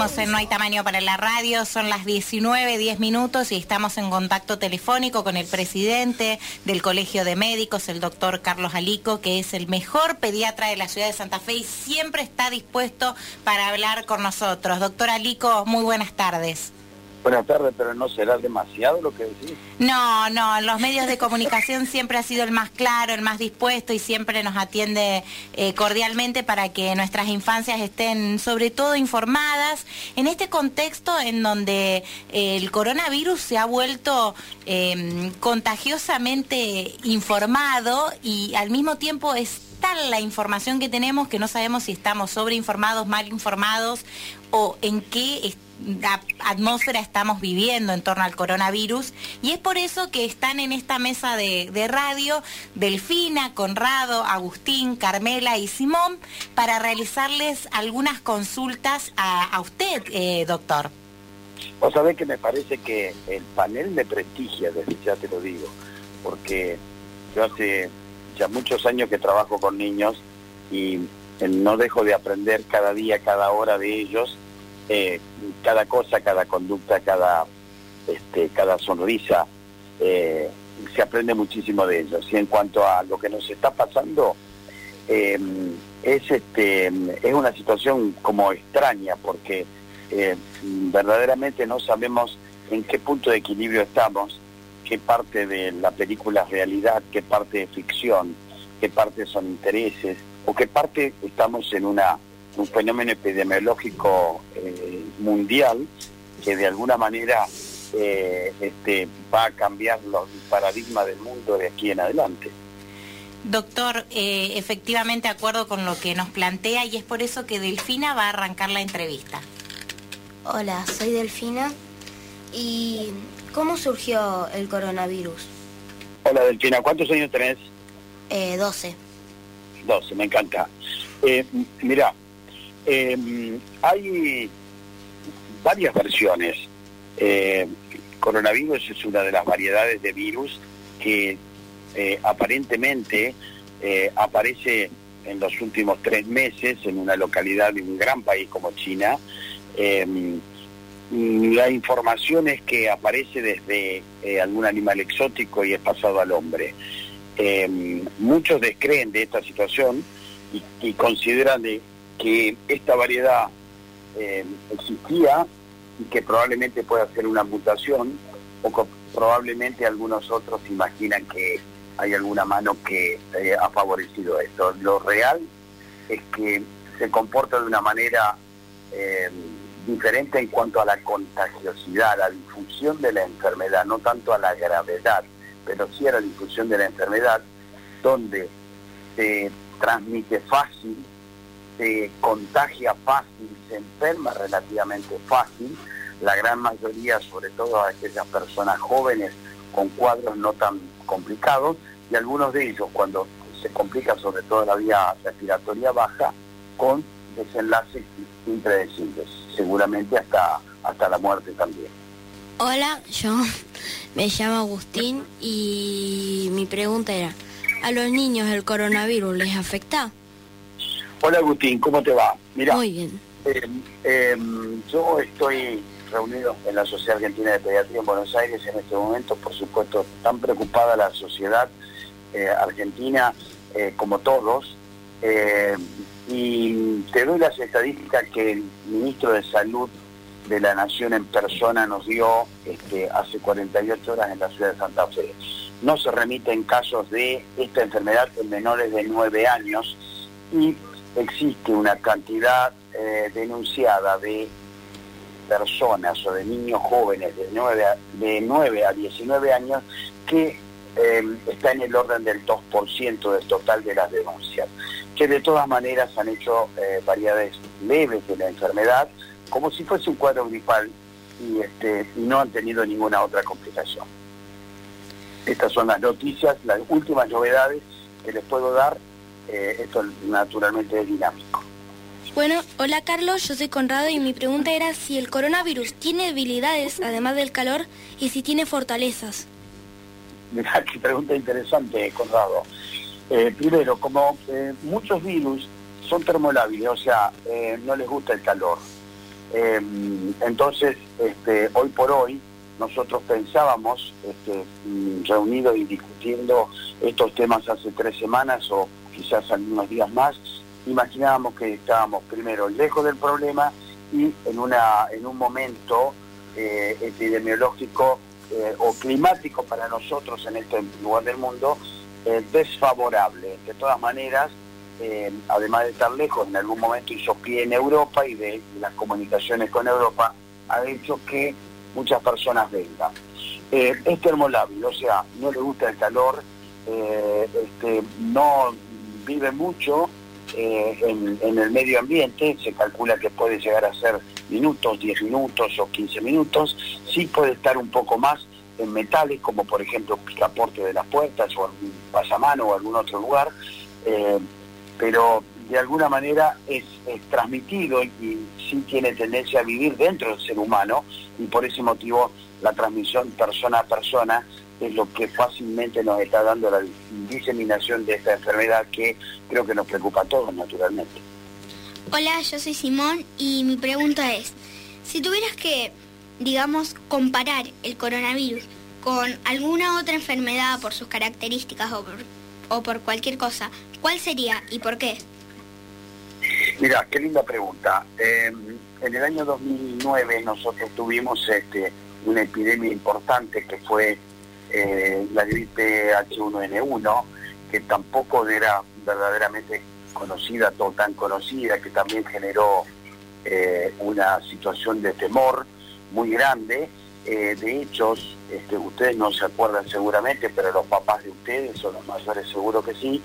Seguimos en No hay tamaño para la radio, son las 19:10 y estamos en contacto telefónico con el presidente del Colegio de Médicos, el doctor Carlos Alico, que es el mejor pediatra de la ciudad de Santa Fe y siempre está dispuesto para hablar con nosotros. Doctor Alico, muy buenas tardes. Buenas tardes, pero ¿no será demasiado lo que decís? No, en los medios de comunicación siempre ha sido el más claro, el más dispuesto y siempre nos atiende cordialmente para que nuestras infancias estén sobre todo informadas en este contexto en donde el coronavirus se ha vuelto contagiosamente informado y al mismo tiempo es tal la información que tenemos que no sabemos si estamos sobreinformados, mal informados o en qué atmósfera estamos viviendo en torno al coronavirus, y es por eso que están en esta mesa de radio Delfina, Conrado, Agustín, Carmela y Simón para realizarles algunas consultas a usted, doctor. Vos sabés que me parece que el panel me prestigia, desde ya te lo digo, porque yo hace ya muchos años que trabajo con niños y no dejo de aprender cada día, cada hora de ellos. Cada cosa, cada conducta, cada sonrisa, se aprende muchísimo de ellos. Y en cuanto a lo que nos está pasando, es una situación como extraña, porque verdaderamente no sabemos en qué punto de equilibrio estamos, qué parte de la película es realidad, qué parte es ficción, qué parte son intereses, o qué parte estamos en un fenómeno epidemiológico mundial que de alguna manera va a cambiar los paradigmas del mundo de aquí en adelante. Doctor, efectivamente acuerdo con lo que nos plantea y es por eso que Delfina va a arrancar la entrevista. Hola, soy Delfina. ¿Y cómo surgió el coronavirus? Hola Delfina, ¿cuántos años tenés? 12. 12, me encanta. Mirá, hay varias versiones. Coronavirus es una de las variedades de virus que aparentemente aparece en los últimos 3 meses en una localidad de un gran país como China. La información es que aparece desde algún animal exótico y es pasado al hombre. Muchos descreen de esta situación y consideran que esta variedad existía y que probablemente pueda ser una mutación, o que probablemente algunos otros imaginan que hay alguna mano que ha favorecido esto. Lo real es que se comporta de una manera diferente en cuanto a la contagiosidad, a la difusión de la enfermedad, no tanto a la gravedad, pero sí a la difusión de la enfermedad, donde se transmite fácil, se contagia fácil, se enferma relativamente fácil, la gran mayoría, sobre todo a aquellas personas jóvenes con cuadros no tan complicados, y algunos de ellos cuando se complica sobre todo la vía respiratoria baja, con desenlaces impredecibles, seguramente hasta la muerte también. Hola, yo me llamo Agustín y mi pregunta era, ¿a los niños el coronavirus les afecta? Hola Agustín, ¿cómo te va? Mirá, muy bien. Yo estoy reunido en la Sociedad Argentina de Pediatría en Buenos Aires en este momento. Por supuesto, tan preocupada la sociedad argentina como todos, y te doy las estadísticas que el ministro de Salud de la Nación en persona nos dio hace 48 horas en la ciudad de Santa Fe. No se remiten casos de esta enfermedad en menores de 9 años y existe una cantidad denunciada de personas o de niños jóvenes de 9 a 19 años que está en el orden del 2% del total de las denuncias, que de todas maneras han hecho variedades leves de la enfermedad, como si fuese un cuadro gripal, y no han tenido ninguna otra complicación. Estas son las noticias, las últimas novedades que les puedo dar. Esto naturalmente es dinámico. Bueno, hola Carlos, yo soy Conrado y mi pregunta era si el coronavirus tiene debilidades además del calor y si tiene fortalezas. Mirá, qué pregunta interesante, Conrado. Primero, como muchos virus son termolábiles, o sea, no les gusta el calor. Entonces, hoy por hoy, nosotros pensábamos, reunidos y discutiendo estos temas hace 3 semanas o quizás algunos días más, imaginábamos que estábamos primero lejos del problema y en un momento epidemiológico o climático para nosotros en este lugar del mundo desfavorable. De todas maneras, además de estar lejos, en algún momento hizo pie en Europa y de las comunicaciones con Europa ha hecho que muchas personas vengan. Es termolábil, o sea, no le gusta el calor, no vive mucho en el medio ambiente, se calcula que puede llegar a ser minutos, 10 minutos o 15 minutos, sí puede estar un poco más en metales, como por ejemplo picaporte de las puertas o algún pasamano o algún otro lugar, pero de alguna manera es transmitido y sí tiene tendencia a vivir dentro del ser humano, y por ese motivo la transmisión persona a persona es lo que fácilmente nos está dando la diseminación de esta enfermedad, que creo que nos preocupa a todos naturalmente. Hola, yo soy Simón y mi pregunta es, si tuvieras que, digamos, comparar el coronavirus con alguna otra enfermedad por sus características o por cualquier cosa, ¿cuál sería y por qué? Mira, qué linda pregunta. En el año 2009 nosotros tuvimos una epidemia importante que fue la gripe H1N1, que tampoco era verdaderamente conocida, tan conocida, que también generó una situación de temor muy grande. De hecho, ustedes no se acuerdan seguramente, pero los papás de ustedes o los mayores seguro que sí,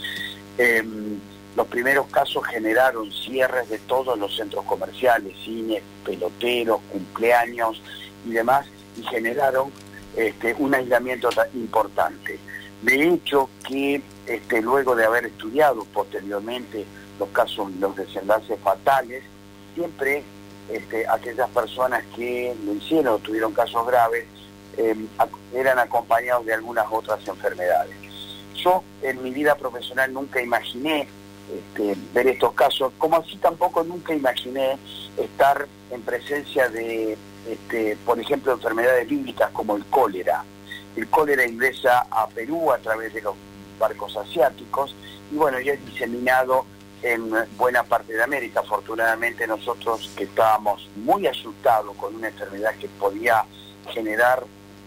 los primeros casos generaron cierres de todos los centros comerciales, cines, peloteros, cumpleaños y demás, y generaron un aislamiento importante. De hecho, que luego de haber estudiado posteriormente los casos, los desenlaces fatales, siempre aquellas personas que lo hicieron o tuvieron casos graves eran acompañados de algunas otras enfermedades. Yo en mi vida profesional nunca imaginé ver estos casos, como así tampoco nunca imaginé estar en presencia de, por ejemplo, enfermedades bíblicas como el cólera. El cólera ingresa a Perú a través de los barcos asiáticos y bueno, ya es diseminado en buena parte de América. Afortunadamente nosotros, que estábamos muy asustados con una enfermedad que podía generar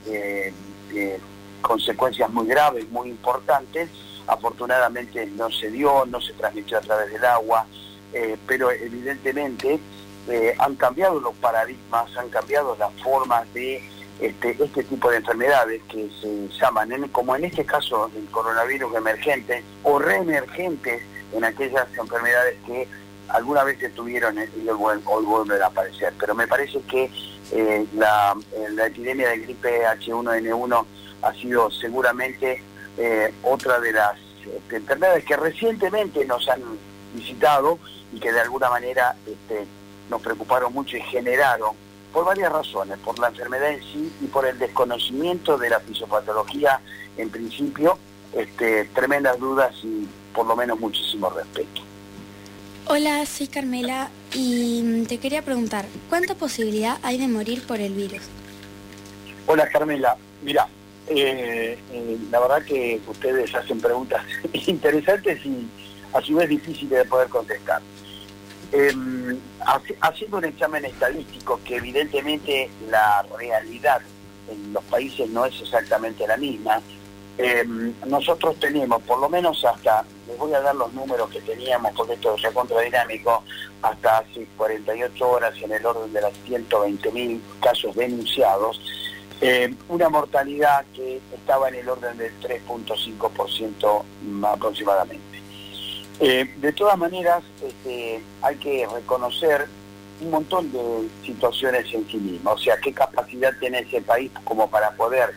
consecuencias muy graves, muy importantes, afortunadamente no se dio, no se transmitió a través del agua, pero evidentemente han cambiado los paradigmas, han cambiado las formas de este tipo de enfermedades que se llaman, como en este caso el coronavirus emergente o reemergentes en aquellas enfermedades que alguna vez estuvieron y hoy vuelven a aparecer. Pero me parece que la epidemia de gripe H1N1 ha sido seguramente otra de las enfermedades que recientemente nos han visitado y que de alguna manera nos preocuparon mucho y generaron, por varias razones, por la enfermedad en sí y por el desconocimiento de la fisiopatología en principio, tremendas dudas y por lo menos muchísimo respeto. Hola, soy Carmela y te quería preguntar, ¿cuánta posibilidad hay de morir por el virus? Hola Carmela, mira, la verdad que ustedes hacen preguntas interesantes y a su vez difíciles de poder contestar. Haciendo un examen estadístico, que evidentemente la realidad en los países no es exactamente la misma, nosotros tenemos, por lo menos hasta, les voy a dar los números que teníamos, porque esto es contradinámico, hasta hace 48 horas en el orden de las 120.000 casos denunciados, una mortalidad que estaba en el orden del 3.5% aproximadamente. De todas maneras, hay que reconocer un montón de situaciones en sí mismo, o sea, qué capacidad tiene ese país como para poder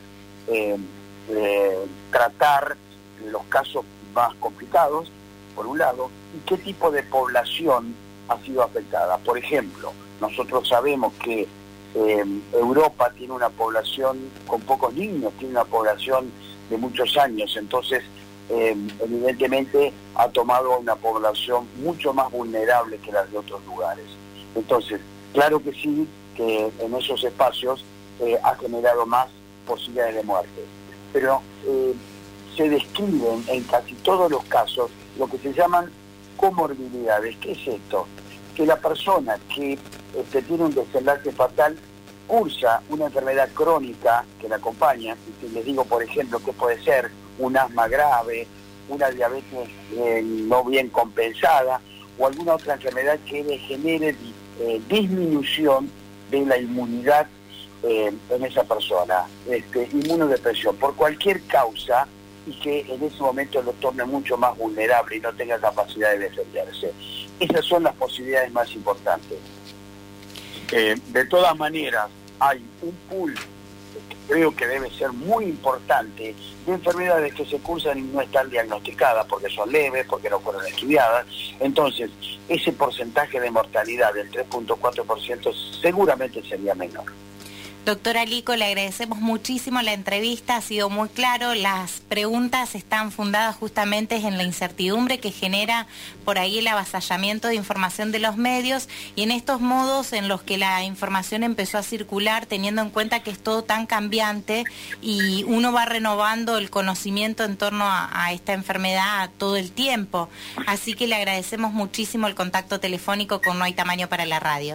tratar los casos más complicados, por un lado, y qué tipo de población ha sido afectada. Por ejemplo, nosotros sabemos que Europa tiene una población con pocos niños, tiene una población de muchos años, entonces evidentemente ha tomado una población mucho más vulnerable que las de otros lugares. Entonces, Claro que sí, que en esos espacios ha generado más posibilidades de muerte. Pero se describen en casi todos los casos lo que se llaman comorbilidades. ¿Qué es esto? Que la persona que tiene un desenlace fatal cursa una enfermedad crónica que la acompaña. Si les digo, por ejemplo, que puede ser un asma grave, una diabetes no bien compensada o alguna otra enfermedad que le genere disminución de la inmunidad en esa persona, inmunodepresión, por cualquier causa, y que en ese momento lo torne mucho más vulnerable y no tenga capacidad de defenderse. Esas son las posibilidades más importantes. De todas maneras, hay un pool que creo que debe ser muy importante de enfermedades que se cursan y no están diagnosticadas porque son leves, porque no fueron estudiadas. Entonces, ese porcentaje de mortalidad del 3.4% seguramente sería menor. Doctora Lico, le agradecemos muchísimo la entrevista, ha sido muy claro, las preguntas están fundadas justamente en la incertidumbre que genera por ahí el avasallamiento de información de los medios y en estos modos en los que la información empezó a circular teniendo en cuenta que es todo tan cambiante y uno va renovando el conocimiento en torno a esta enfermedad todo el tiempo. Así que le agradecemos muchísimo el contacto telefónico con No Hay Tamaño para la Radio.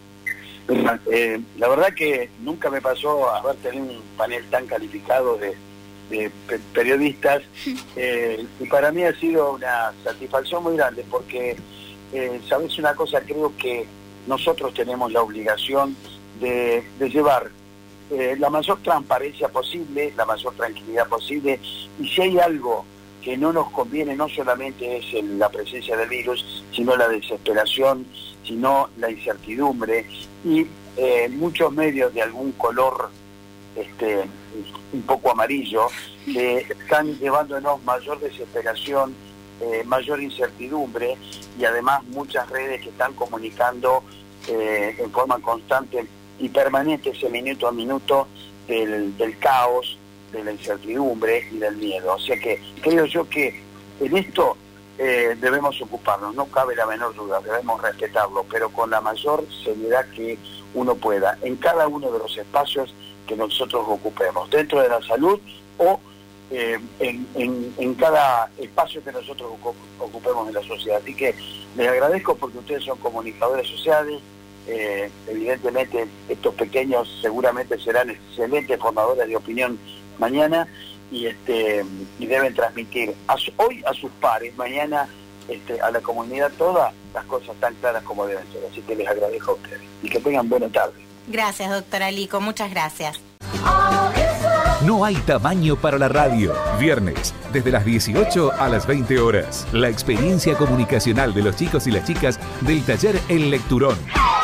La verdad que nunca me pasó haber tenido un panel tan calificado de periodistas y para mí ha sido una satisfacción muy grande porque, ¿sabes una cosa? Creo que nosotros tenemos la obligación de llevar la mayor transparencia posible, la mayor tranquilidad posible, y si hay algo que no nos conviene, no solamente es la presencia del virus, sino la desesperación, sino la incertidumbre, y muchos medios de algún color un poco amarillo están llevándonos mayor desesperación, mayor incertidumbre, y además muchas redes que están comunicando en forma constante y permanente ese minuto a minuto del caos, de la incertidumbre y del miedo. O sea que creo yo que en esto debemos ocuparnos, no cabe la menor duda, debemos respetarlo, pero con la mayor seriedad que uno pueda, en cada uno de los espacios que nosotros ocupemos, dentro de la salud o en cada espacio que nosotros ocupemos en la sociedad. Así que les agradezco porque ustedes son comunicadores sociales, evidentemente estos pequeños seguramente serán excelentes formadores de opinión mañana, y deben transmitir hoy a sus pares, mañana a la comunidad toda, las cosas tan claras como deben ser. Así que les agradezco a ustedes y que tengan buena tarde. Gracias, doctora Lico, muchas gracias. No hay tamaño para la radio. Viernes, desde las 18 a las 20 horas. La experiencia comunicacional de los chicos y las chicas del taller El Lecturón.